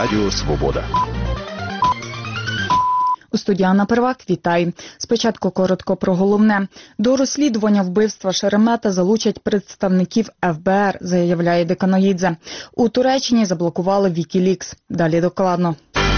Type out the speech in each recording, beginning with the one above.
Радіо Свобода. У студії Анна Первак, вітаю. Спочатку коротко про головне. До розслідування вбивства Шеремета залучать представників ФБР, заявляє Деканоїдзе. У Туреччині заблокували Вікілікс. Далі докладно.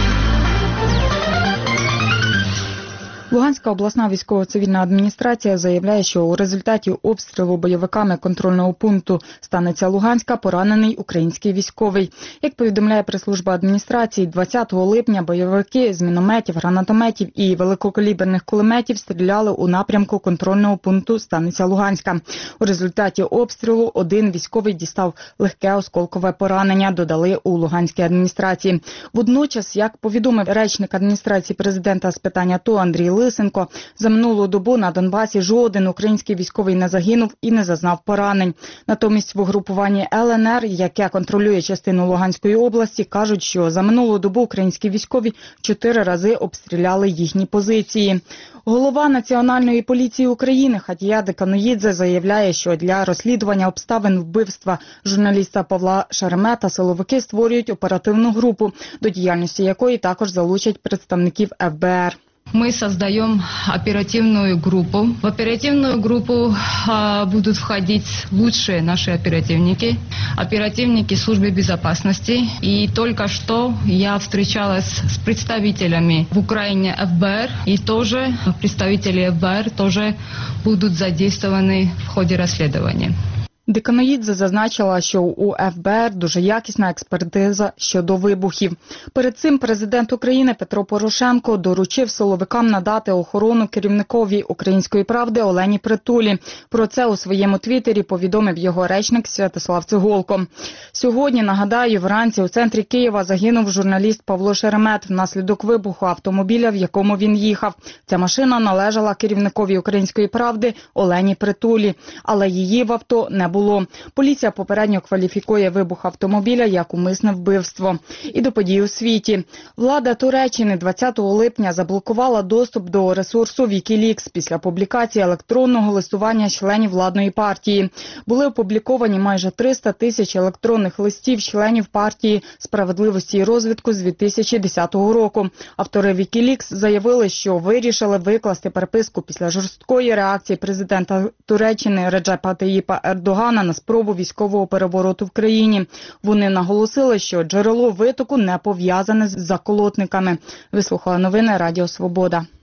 Луганська обласна військово-цивільна адміністрація заявляє, що у результаті обстрілу бойовиками контрольного пункту Станиця Луганська поранений український військовий. Як повідомляє прес-служба адміністрації, 20 липня бойовики з мінометів, гранатометів і великокаліберних кулеметів стріляли у напрямку контрольного пункту Станиця Луганська. У результаті обстрілу один військовий дістав легке осколкове поранення, додали у Луганській адміністрації. Водночас, як повідомив речник адміністрації президента з питань АТО Андрій Лисенко, за минулу добу на Донбасі жоден український військовий не загинув і не зазнав поранень. Натомість в угрупуванні ЛНР, яке контролює частину Луганської області, кажуть, що за минулу добу українські військові 4 рази обстріляли їхні позиції. Голова Національної поліції України Хатія Деканоїдзе заявляє, що для розслідування обставин вбивства журналіста Павла Шеремета силовики створюють оперативну групу, до діяльності якої також залучать представників ФБР. Мы создаем оперативную группу. В оперативную группу будут входить лучшие наши оперативники службы безопасности. И только что я встречалась с представителями в Украине ФБР, и тоже представители ФБР тоже будут задействованы в ходе расследования. Деканоїдзе зазначила, що у ФБР дуже якісна експертиза щодо вибухів. Перед цим президент України Петро Порошенко доручив силовикам надати охорону керівникові «Української правди» Олені Притулі. Про це у своєму твіттері повідомив його речник Святослав Цеголко. Сьогодні, нагадаю, вранці у центрі Києва загинув журналіст Павло Шеремет внаслідок вибуху автомобіля, в якому він їхав. Ця машина належала керівникові «Української правди» Олені Притулі, але її в авто не було. Поліція попередньо кваліфікує вибух автомобіля як умисне вбивство. І до подій у світі. Влада Туреччини 20 липня заблокувала доступ до ресурсу Вікілікс після публікації електронного листування членів владної партії. Були опубліковані майже 300 тисяч електронних листів членів партії «Справедливості і розвитку» з 2010 року. Автори Вікілікс заявили, що вирішили викласти переписку після жорсткої реакції президента Туреччини Реджепа Таїпа Ердогана на спробу військового перевороту в країні. Вони наголосили, що джерело витоку не пов'язане з заколотниками. Вислухала новини Радіо Свобода.